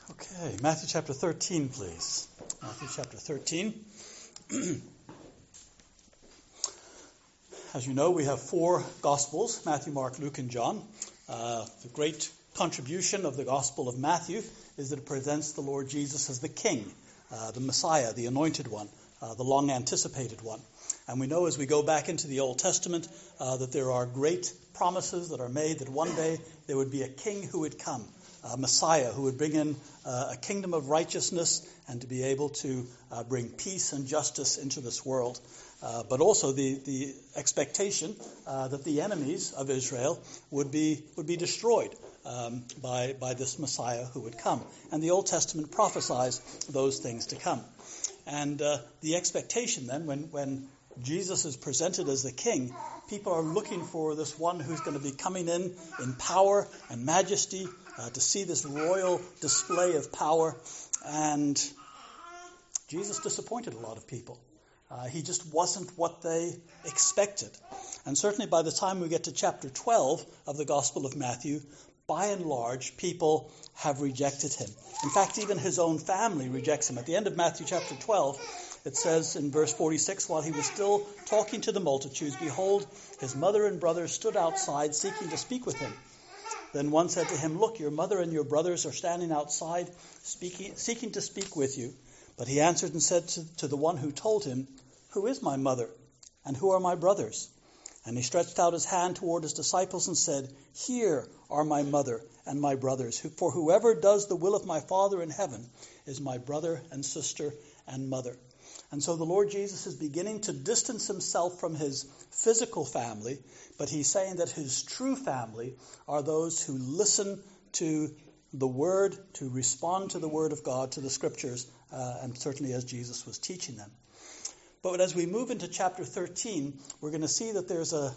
Okay, Matthew chapter 13, please. Matthew chapter 13. As you know, we have four Gospels, Matthew, Mark, Luke, and John. The great contribution of the Gospel of Matthew is that it presents the Lord Jesus as the King, the Messiah, the Anointed One, the long-anticipated one. And we know as we go back into the Old Testament that there are great promises that are made that one day there would be a King who would come, a Messiah who would bring in a kingdom of righteousness and to be able to bring peace and justice into this world. But also the expectation that the enemies of Israel would be destroyed by this Messiah who would come. And the Old Testament prophesies those things to come. And the expectation then, when Jesus is presented as the King, people are looking for this one who's going to be coming in power and majesty, to see this royal display of power. And Jesus disappointed a lot of people. He just wasn't what they expected. And certainly by the time we get to chapter 12 of the Gospel of Matthew, by and large, people have rejected him. In fact, even his own family rejects him. At the end of Matthew chapter 12, it says in verse 46, while he was still talking to the multitudes, behold, his mother and brothers stood outside seeking to speak with him. Then one said to him, look, your mother and your brothers are standing outside seeking to speak with you. But he answered and said to the one who told him, who is my mother and who are my brothers? And he stretched out his hand toward his disciples and said, here are my mother and my brothers. For whoever does the will of my Father in heaven is my brother and sister and mother. And so the Lord Jesus is beginning to distance himself from his physical family, but he's saying that his true family are those who listen to the Word, to respond to the Word of God, to the Scriptures, and certainly as Jesus was teaching them. But as we move into chapter 13, we're going to see that there's a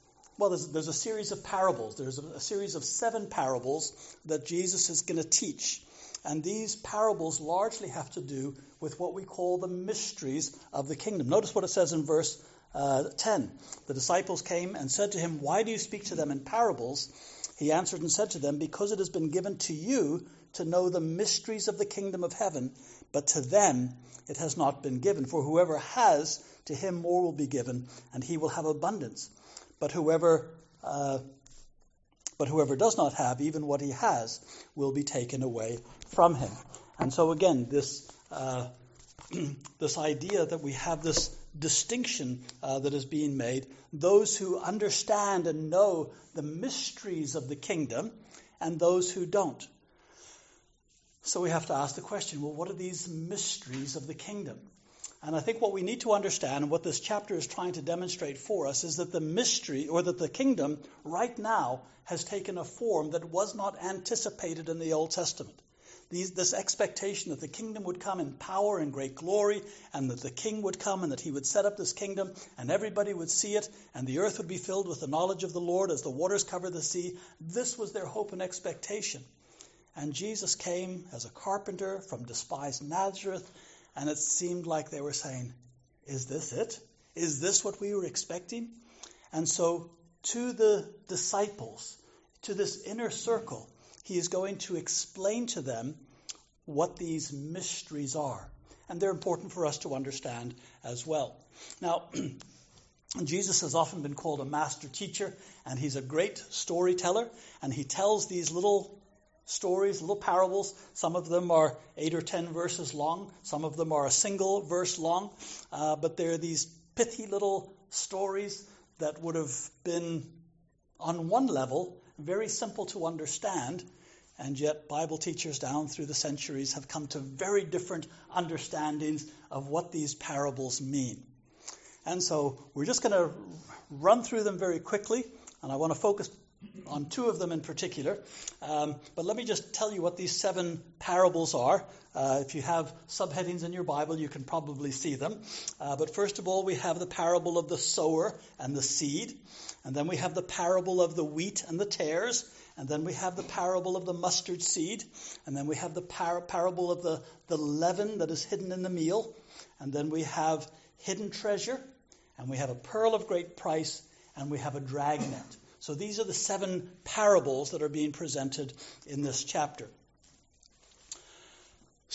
series of parables. There's a series of 7 parables that Jesus is going to teach. And these parables largely have to do with what we call the mysteries of the kingdom. Notice what it says in verse 10. The disciples came and said to him, why do you speak to them in parables? He answered and said to them, because it has been given to you to know the mysteries of the kingdom of heaven, but to them it has not been given. For whoever has, to him more will be given, and he will have abundance. But whoever does not have, even what he has, will be taken away from him. And so again, this idea that we have this distinction that is being made, those who understand and know the mysteries of the kingdom and those who don't. So we have to ask the question, well, what are these mysteries of the kingdom? And I think what we need to understand, and what this chapter is trying to demonstrate for us, is that the mystery, or that the kingdom right now has taken a form that was not anticipated in the Old Testament. This expectation that the kingdom would come in power and great glory, and that the king would come and that he would set up this kingdom and everybody would see it, and the earth would be filled with the knowledge of the Lord as the waters cover the sea. This was their hope and expectation. And Jesus came as a carpenter from despised Nazareth, and it seemed like they were saying, is this it? Is this what we were expecting? And so to the disciples, to this inner circle, he is going to explain to them what these mysteries are. And they're important for us to understand as well. Now, Jesus has often been called a master teacher, and he's a great storyteller, and he tells these little stories, little parables. Some of them are 8 or 10 verses long. Some of them are a single verse long. But they're these pithy little stories that would have been, on one level, very simple to understand. And yet Bible teachers down through the centuries have come to very different understandings of what these parables mean. And so we're just going to run through them very quickly. And I want to focus on 2 of them in particular. But let me just tell you what these 7 parables are. If you have subheadings in your Bible, you can probably see them. But first of all, we have the parable of the sower and the seed. And then we have the parable of the wheat and the tares. And then we have the parable of the mustard seed. And then we have the parable of the leaven that is hidden in the meal. And then we have hidden treasure. And we have a pearl of great price. And we have a dragnet. So these are the 7 parables that are being presented in this chapter.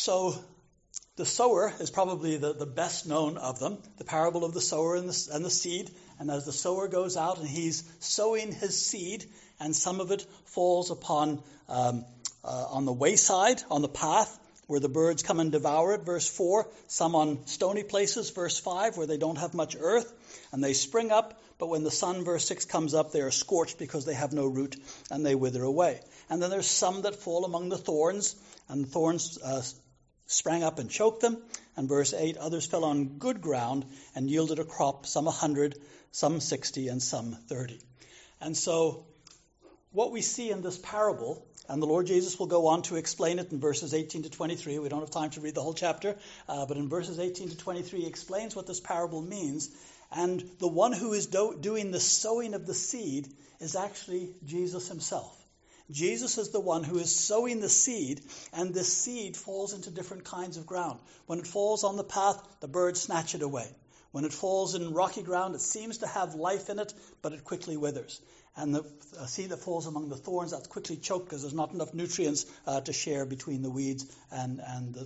So the sower is probably the best known of them, the parable of the sower and the seed. And as the sower goes out and he's sowing his seed, and some of it falls upon on the wayside, on the path, where the birds come and devour it, verse 4. Some on stony places, verse 5, where they don't have much earth, and they spring up. But when the sun, verse 6, comes up, they are scorched because they have no root, and they wither away. And then there's some that fall among the thorns, and the thorns sprang up and choked them. And verse 8, others fell on good ground and yielded a crop, some 100, some 60, and some 30. And so what we see in this parable, and the Lord Jesus will go on to explain it in verses 18 to 23. We don't have time to read the whole chapter, but in verses 18 to 23, he explains what this parable means. And the one who is doing the sowing of the seed is actually Jesus himself. Jesus is the one who is sowing the seed, and this seed falls into different kinds of ground. When it falls on the path, the birds snatch it away. When it falls in rocky ground, it seems to have life in it, but it quickly withers. And the seed that falls among the thorns, that's quickly choked because there's not enough nutrients to share between the weeds and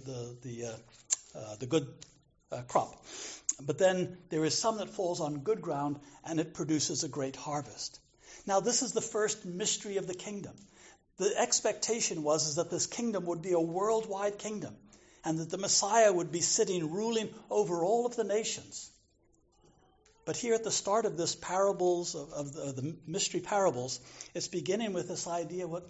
the good crop. But then there is some that falls on good ground, and it produces a great harvest. Now, this is the first mystery of the kingdom. The expectation was that this kingdom would be a worldwide kingdom, and that the Messiah would be sitting, ruling over all of the nations. But here at the start of this parables, of the mystery parables, it's beginning with this idea what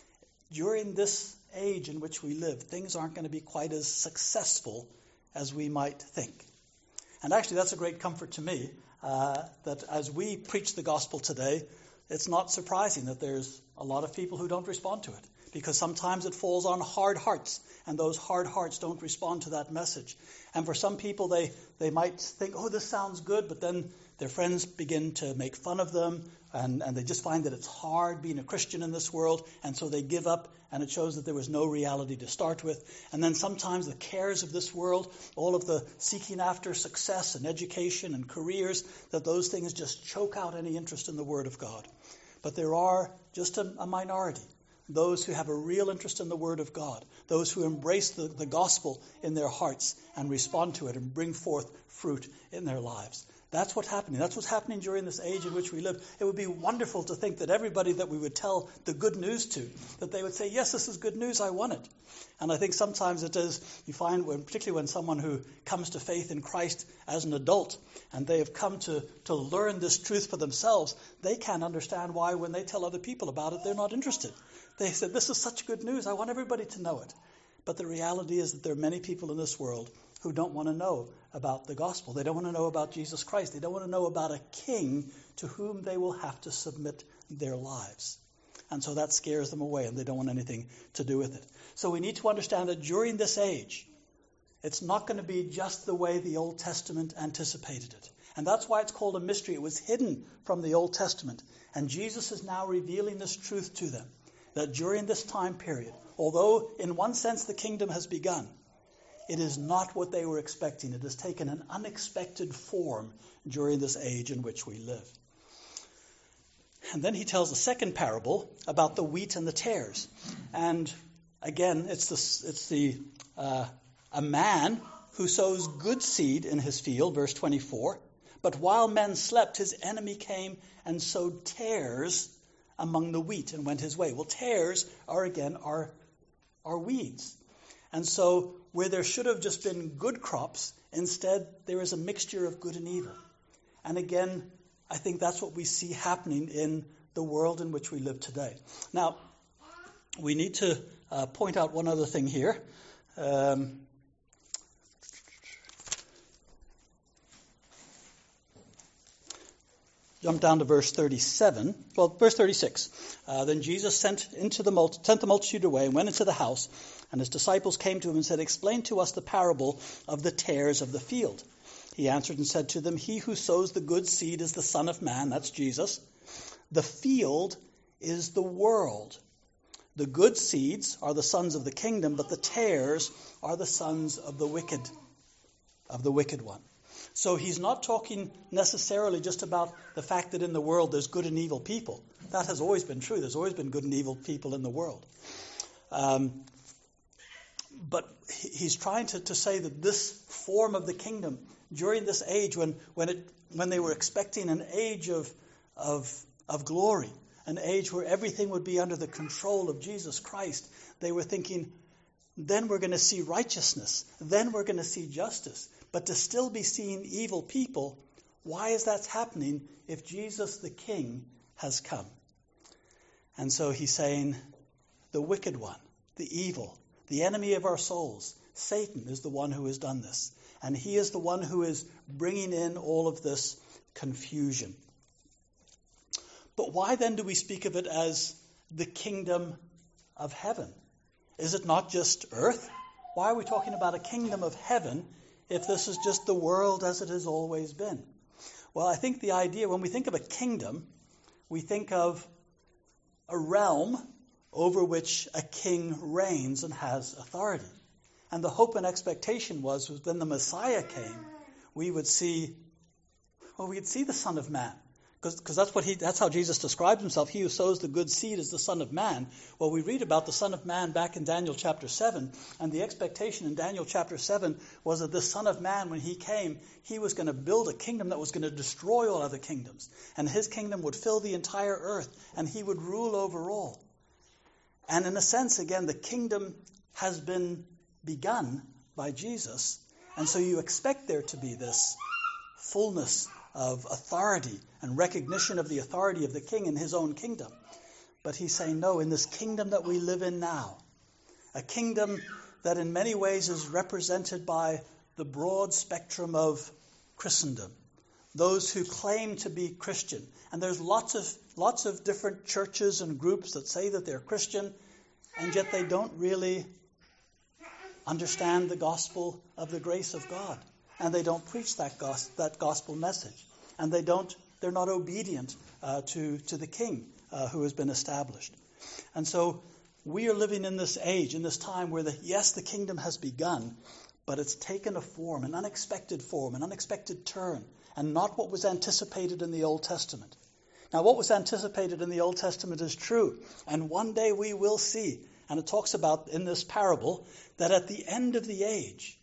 during this age in which we live, things aren't going to be quite as successful as we might think. And actually, that's a great comfort to me, that as we preach the gospel today, it's not surprising that there's a lot of people who don't respond to it, because sometimes it falls on hard hearts, and those hard hearts don't respond to that message. And for some people, they might think, oh, this sounds good, but then their friends begin to make fun of them, and they just find that it's hard being a Christian in this world, and so they give up, and it shows that there was no reality to start with. And then sometimes the cares of this world, all of the seeking after success and education and careers, that those things just choke out any interest in the Word of God. But there are just a minority, those who have a real interest in the Word of God, those who embrace the gospel in their hearts and respond to it and bring forth fruit in their lives. That's what's happening. That's what's happening during this age in which we live. It would be wonderful to think that everybody that we would tell the good news to, that they would say, yes, this is good news, I want it. And I think sometimes it is, you find, particularly when someone who comes to faith in Christ as an adult, and they have come to learn this truth for themselves, they can't understand why when they tell other people about it, they're not interested. They said, this is such good news, I want everybody to know it. But the reality is that there are many people in this world who don't want to know about the gospel. They don't want to know about Jesus Christ. They don't want to know about a king to whom they will have to submit their lives. And so that scares them away, and they don't want anything to do with it. So we need to understand that during this age, it's not going to be just the way the Old Testament anticipated it. And that's why it's called a mystery. It was hidden from the Old Testament. And Jesus is now revealing this truth to them, that during this time period, although in one sense the kingdom has begun, it is not what they were expecting. It has taken an unexpected form during this age in which we live. And then he tells the second parable about the wheat and the tares. And again, it's a man who sows good seed in his field, verse 24. But while men slept, his enemy came and sowed tares among the wheat and went his way. Well, tares are weeds. And so where there should have just been good crops, instead there is a mixture of good and evil. And again, I think that's what we see happening in the world in which we live today. Now, we need to point out one other thing here. Jump down to verse 37. Well, verse 36. Then Jesus sent the multitude away and went into the house, and his disciples came to him and said, explain to us the parable of the tares of the field. He answered and said to them, he who sows the good seed is the Son of Man, that's Jesus. The field is the world. The good seeds are the sons of the kingdom, but the tares are the sons of the wicked one. So he's not talking necessarily just about the fact that in the world there's good and evil people. That has always been true. There's always been good and evil people in the world. But he's trying to say that this form of the kingdom, during this age when they were expecting an age of glory, an age where everything would be under the control of Jesus Christ, they were thinking, then we're going to see righteousness, then we're going to see justice. But to still be seeing evil people, why is that happening if Jesus the King has come? And so he's saying, the wicked one, the evil, the enemy of our souls, Satan is the one who has done this. And he is the one who is bringing in all of this confusion. But why then do we speak of it as the kingdom of heaven? Is it not just earth? Why are we talking about a kingdom of heaven if this is just the world as it has always been? Well, I think the idea, when we think of a kingdom, we think of a realm over which a king reigns and has authority. And the hope and expectation was when the Messiah came, we would see the Son of Man. Because that's how Jesus describes himself. He who sows the good seed is the Son of Man. Well, we read about the Son of Man back in Daniel chapter 7, and the expectation in Daniel chapter 7 was that this Son of Man, when he came, he was going to build a kingdom that was going to destroy all other kingdoms. And his kingdom would fill the entire earth, and he would rule over all. And in a sense, again, the kingdom has been begun by Jesus, and so you expect there to be this fullness of authority and recognition of the authority of the king in his own kingdom. But he's saying, no, in this kingdom that we live in now, a kingdom that in many ways is represented by the broad spectrum of Christendom, those who claim to be Christian. And there's lots of different churches and groups that say that they're Christian, and yet they don't really understand the gospel of the grace of God. And they don't preach that gospel message. And they're not obedient to the king who has been established. And so we are living in this age, in this time where the kingdom has begun, but it's taken a form, an unexpected turn, and not what was anticipated in the Old Testament. Now, what was anticipated in the Old Testament is true, and one day we will see, and it talks about in this parable, that at the end of the age,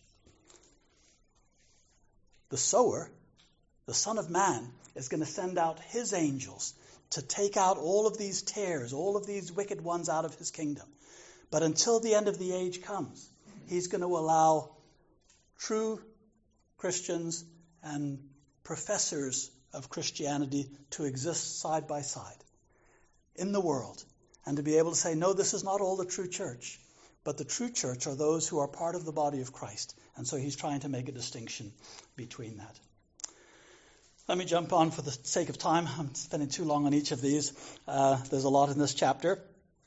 the sower, the Son of Man, is going to send out his angels to take out all of these tares, all of these wicked ones out of his kingdom. But until the end of the age comes, he's going to allow true Christians and professors of Christianity to exist side by side in the world, and to be able to say, no, this is not all the true church, but the true church are those who are part of the body of Christ. And so he's trying to make a distinction between that. Let me jump on for the sake of time. I'm spending too long on each of these. There's a lot in this chapter.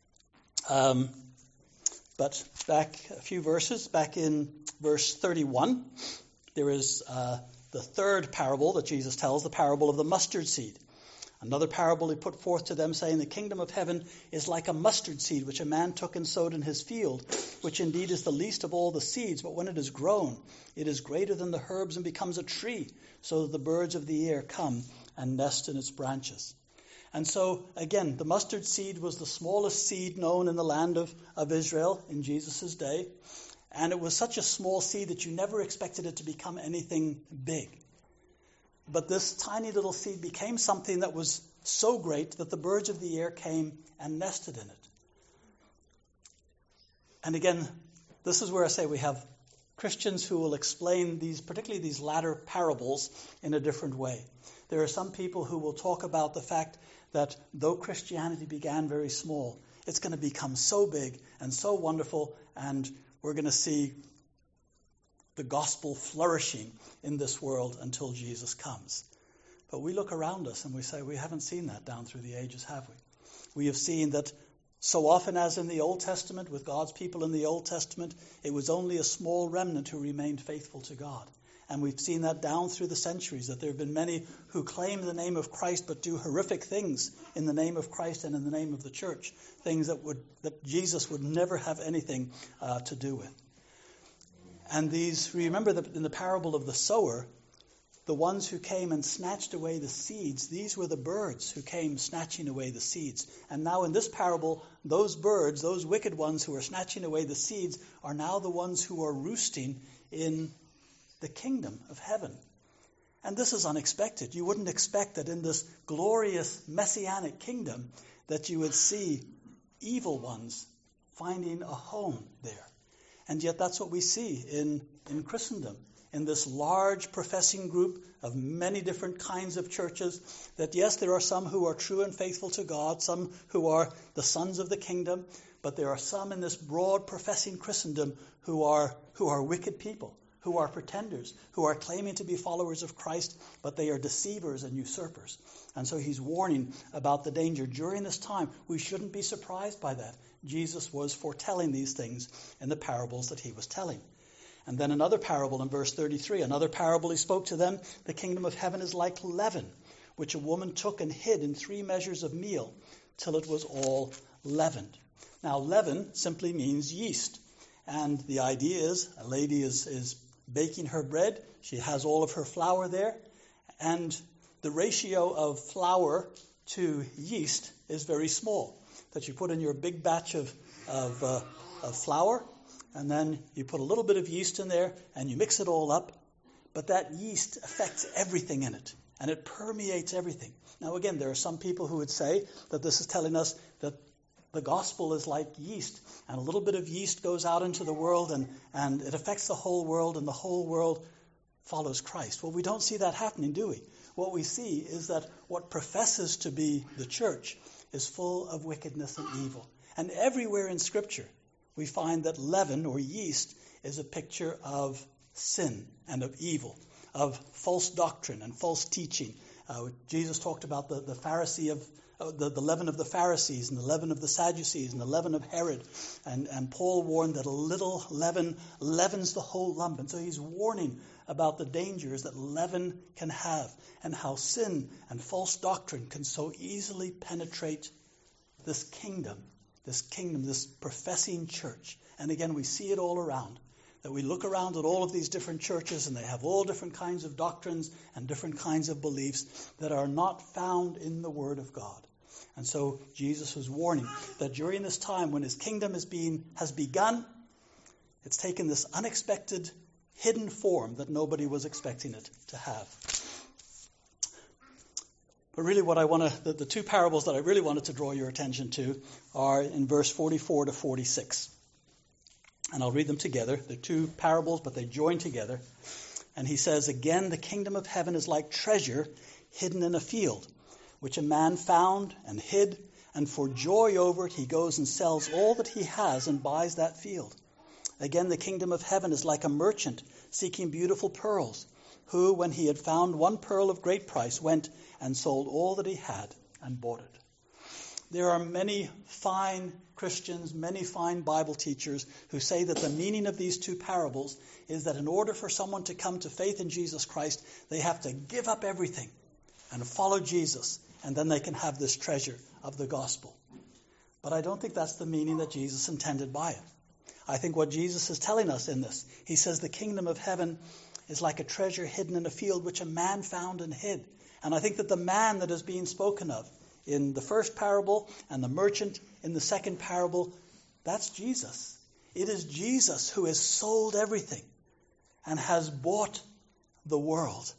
But back a few verses, back in verse 31, there is the third parable that Jesus tells, the parable of the mustard seed. Another parable he put forth to them, saying, the kingdom of heaven is like a mustard seed, which a man took and sowed in his field, which indeed is the least of all the seeds. But when it is grown, it is greater than the herbs and becomes a tree, so that the birds of the air come and nest in its branches. And so, again, the mustard seed was the smallest seed known in the land of Israel in Jesus' day. And it was such a small seed that you never expected it to become anything big. But this tiny little seed became something that was so great that the birds of the air came and nested in it. And again, this is where I say we have Christians who will explain particularly these latter parables in a different way. There are some people who will talk about the fact that though Christianity began very small, it's going to become so big and so wonderful, and we're going to see the gospel flourishing in this world until Jesus comes. But we look around us and we say, we haven't seen that down through the ages, have we? We have seen that so often as in the Old Testament, with God's people in the Old Testament, it was only a small remnant who remained faithful to God. And we've seen that down through the centuries, that there have been many who claim the name of Christ but do horrific things in the name of Christ and in the name of the church, things that Jesus would never have anything to do with. And remember that in the parable of the sower, the ones who came and snatched away the seeds, these were the birds who came snatching away the seeds. And now in this parable, those birds, those wicked ones who are snatching away the seeds, are now the ones who are roosting in the kingdom of heaven. And this is unexpected. You wouldn't expect that in this glorious messianic kingdom that you would see evil ones finding a home there. And yet that's what we see in Christendom, in this large professing group of many different kinds of churches, that yes, there are some who are true and faithful to God, some who are the sons of the kingdom, but there are some in this broad professing Christendom who are wicked people, who are pretenders, who are claiming to be followers of Christ, but they are deceivers and usurpers. And so he's warning about the danger. During this time, we shouldn't be surprised by that. Jesus was foretelling these things in the parables that he was telling. And then another parable in verse 33, another parable he spoke to them, the kingdom of heaven is like leaven, which a woman took and hid in 3 measures of meal, till it was all leavened. Now, leaven simply means yeast. And the idea is a lady is baking her bread. She has all of her flour there. And the ratio of flour to yeast is very small. That you put in your big batch of flour, and then you put a little bit of yeast in there, and you mix it all up. But that yeast affects everything in it, and it permeates everything. Now, again, there are some people who would say that this is telling us that the gospel is like yeast, and a little bit of yeast goes out into the world, and it affects the whole world, and the whole world follows Christ. Well, we don't see that happening, do we? What we see is that what professes to be the church is full of wickedness and evil. And everywhere in Scripture, we find that leaven, or yeast, is a picture of sin and of evil, of false doctrine and false teaching. Jesus talked about the leaven of the Pharisees and the leaven of the Sadducees and the leaven of Herod. And Paul warned that a little leaven leavens the whole lump. And so he's warning about the dangers that leaven can have and how sin and false doctrine can so easily penetrate this kingdom, this professing church. And again, we see it all around. That we look around at all of these different churches and they have all different kinds of doctrines and different kinds of beliefs that are not found in the Word of God. And so Jesus was warning that during this time when his kingdom has begun, it's taken this unexpected, hidden form that nobody was expecting it to have. But really the 2 parables that I really wanted to draw your attention to are in verse 44 to 46. And I'll read them together. They're 2 parables, but they join together. And he says, again, the kingdom of heaven is like treasure hidden in a field, which a man found and hid, and for joy over it he goes and sells all that he has and buys that field. Again, the kingdom of heaven is like a merchant seeking beautiful pearls, who, when he had found one pearl of great price, went and sold all that he had and bought it. There are many fine Christians, many fine Bible teachers who say that the meaning of these 2 parables is that in order for someone to come to faith in Jesus Christ, they have to give up everything and follow Jesus, and then they can have this treasure of the gospel. But I don't think that's the meaning that Jesus intended by it. I think what Jesus is telling us in this, he says the kingdom of heaven is like a treasure hidden in a field which a man found and hid. And I think that the man that is being spoken of in the first parable and the merchant in the second parable, that's Jesus. It is Jesus who has sold everything and has bought the world.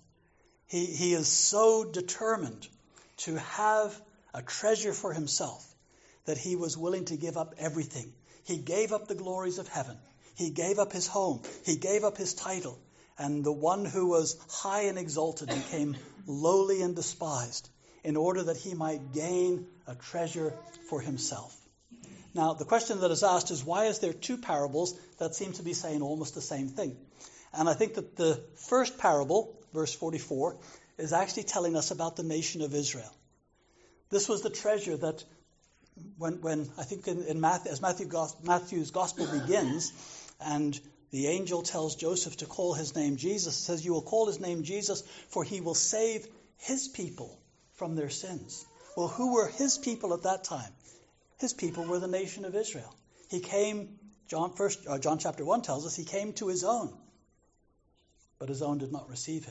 He is so determined to have a treasure for himself that he was willing to give up everything. He gave up the glories of heaven. He gave up his home. He gave up his title. And the one who was high and exalted became lowly and despised in order that he might gain a treasure for himself. Now, the question that is asked is, why is there 2 parables that seem to be saying almost the same thing? And I think that the first parable, verse 44, is actually telling us about the nation of Israel. This was the treasure that when I think in Matthew, as Matthew's gospel begins, and the angel tells Joseph to call his name Jesus, says, you will call his name Jesus, for he will save his people from their sins. Well, who were his people at that time? His people were the nation of Israel. He came, John chapter 1 tells us, he came to his own, but his own did not receive him.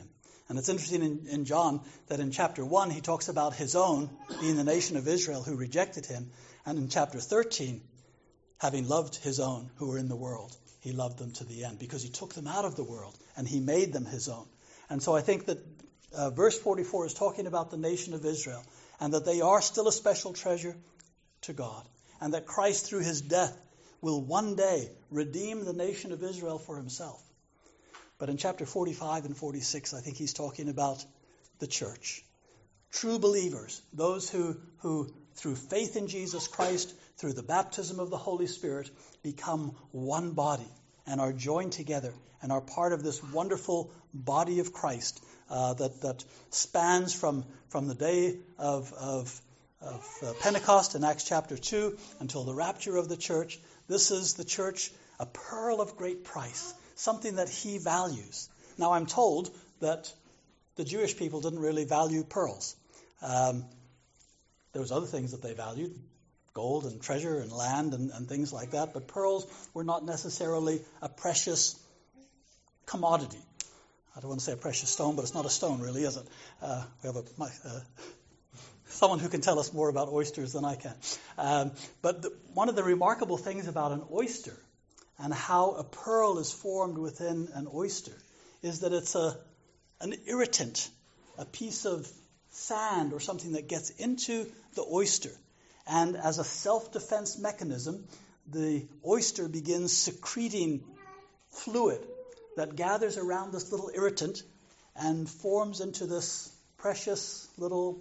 And it's interesting in John that in chapter 1 he talks about his own being the nation of Israel who rejected him. And in chapter 13, having loved his own who were in the world, he loved them to the end because he took them out of the world and he made them his own. And so I think that verse 44 is talking about the nation of Israel and that they are still a special treasure to God. And that Christ through his death will one day redeem the nation of Israel for himself. But in chapter 45 and 46, I think he's talking about the church. True believers, those who through faith in Jesus Christ, through the baptism of the Holy Spirit, become one body and are joined together and are part of this wonderful body of Christ that spans from the day of Pentecost in Acts chapter 2 until the rapture of the church. This is the church, a pearl of great price, something that he values. Now I'm told that the Jewish people didn't really value pearls. There was other things that they valued, gold and treasure and land and things like that, but pearls were not necessarily a precious commodity. I don't want to say a precious stone, but it's not a stone really, is it? We have someone who can tell us more about oysters than I can. But one of the remarkable things about an oyster and how a pearl is formed within an oyster is that it's an irritant, a piece of sand or something that gets into the oyster. And as a self-defense mechanism, the oyster begins secreting fluid that gathers around this little irritant and forms into this precious little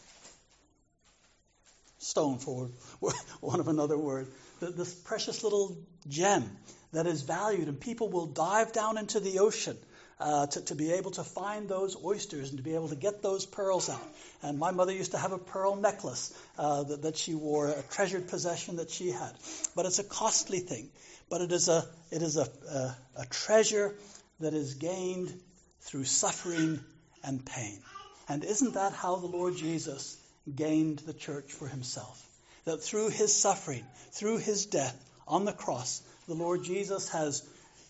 stone, for want of another word, this precious little gem that is valued, and people will dive down into the ocean to be able to find those oysters and to be able to get those pearls out. And my mother used to have a pearl necklace that she wore, a treasured possession that she had. But it's a costly thing. But it is a treasure that is gained through suffering and pain. And isn't that how the Lord Jesus gained the church for himself? That through his suffering, through his death on the cross, the Lord Jesus has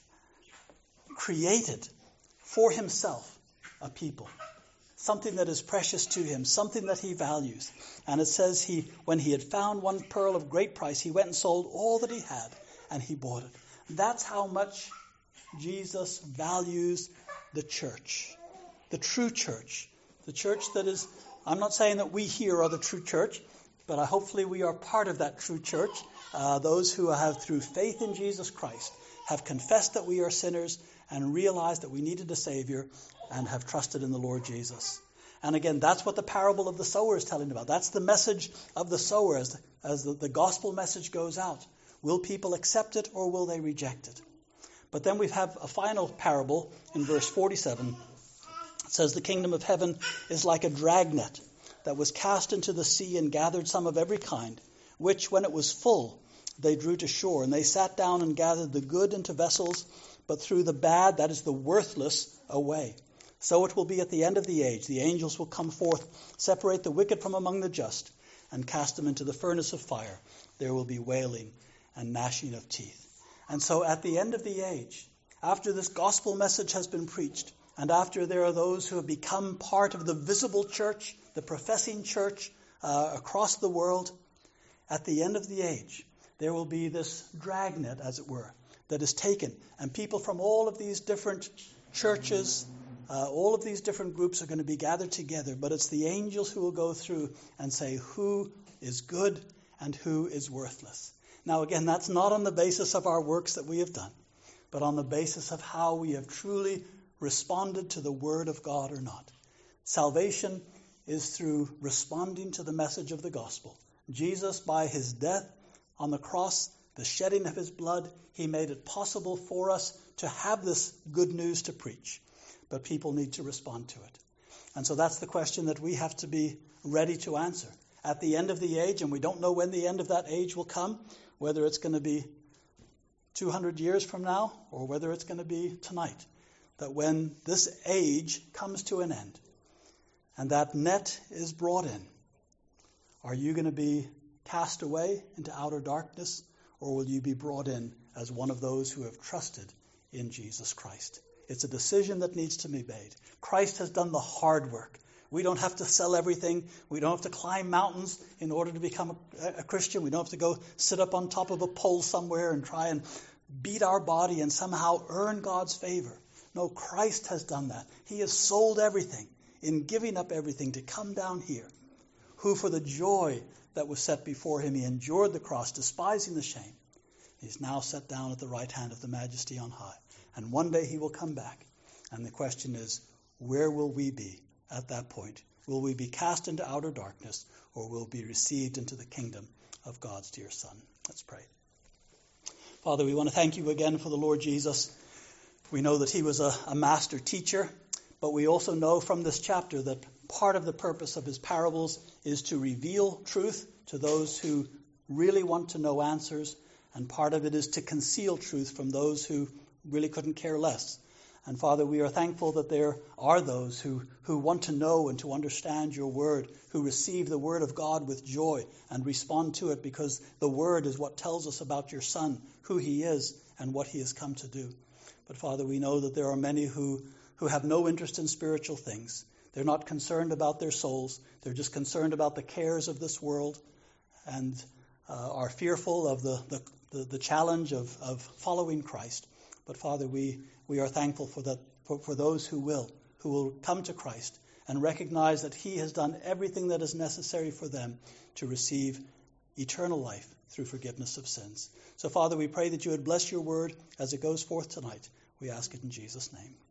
created for himself a people, something that is precious to him, something that he values. And it says when he had found one pearl of great price, he went and sold all that he had and he bought it. That's how much Jesus values the church, the true church, the church that is, I'm not saying that we here are the true church, but hopefully we are part of that true church, those who have through faith in Jesus Christ have confessed that we are sinners and realized that we needed a Savior and have trusted in the Lord Jesus. And again, that's what the parable of the sower is telling about. That's the message of the sower as the gospel message goes out. Will people accept it or will they reject it? But then we have a final parable in verse 47. It says, the kingdom of heaven is like a dragnet that was cast into the sea and gathered some of every kind, which when it was full, they drew to shore. And they sat down and gathered the good into vessels, but threw the bad, that is the worthless, away. So it will be at the end of the age. The angels will come forth, separate the wicked from among the just, and cast them into the furnace of fire. There will be wailing and gnashing of teeth. And so at the end of the age, after this gospel message has been preached, and after there are those who have become part of the visible church, the professing church across the world, at the end of the age, there will be this dragnet, as it were, that is taken. And people from all of these different churches, all of these different groups are going to be gathered together. But it's the angels who will go through and say who is good and who is worthless. Now, again, that's not on the basis of our works that we have done, but on the basis of how we have truly responded to the word of God or not. Salvation is through responding to the message of the gospel. Jesus, by his death on the cross, the shedding of his blood, he made it possible for us to have this good news to preach. But people need to respond to it. And so that's the question that we have to be ready to answer. At the end of the age, and we don't know when the end of that age will come, whether it's going to be 200 years from now or whether it's going to be tonight, that when this age comes to an end and that net is brought in, are you going to be cast away into outer darkness, or will you be brought in as one of those who have trusted in Jesus Christ? It's a decision that needs to be made. Christ has done the hard work. We don't have to sell everything. We don't have to climb mountains in order to become a Christian. We don't have to go sit up on top of a pole somewhere and try and beat our body and somehow earn God's favor. No, Christ has done that. He has sold everything in giving up everything to come down here, who for the joy that was set before him, he endured the cross, despising the shame. He's now set down at the right hand of the Majesty on high. And one day he will come back. And the question is, where will we be at that point? Will we be cast into outer darkness, or will we be received into the kingdom of God's dear Son? Let's pray. Father, we want to thank you again for the Lord Jesus. We know that he was a master teacher, but we also know from this chapter that part of the purpose of his parables is to reveal truth to those who really want to know answers, and part of it is to conceal truth from those who really couldn't care less. And Father, we are thankful that there are those who want to know and to understand your word, who receive the word of God with joy and respond to it, because the word is what tells us about your Son, who he is and what he has come to do. But Father, we know that there are many who have no interest in spiritual things. They're not concerned about their souls. They're just concerned about the cares of this world, and are fearful of the challenge of following Christ. But Father, we are thankful for those who will come to Christ and recognize that he has done everything that is necessary for them to receive eternal life through forgiveness of sins. So Father, we pray that you would bless your word as it goes forth tonight. We ask it in Jesus' name.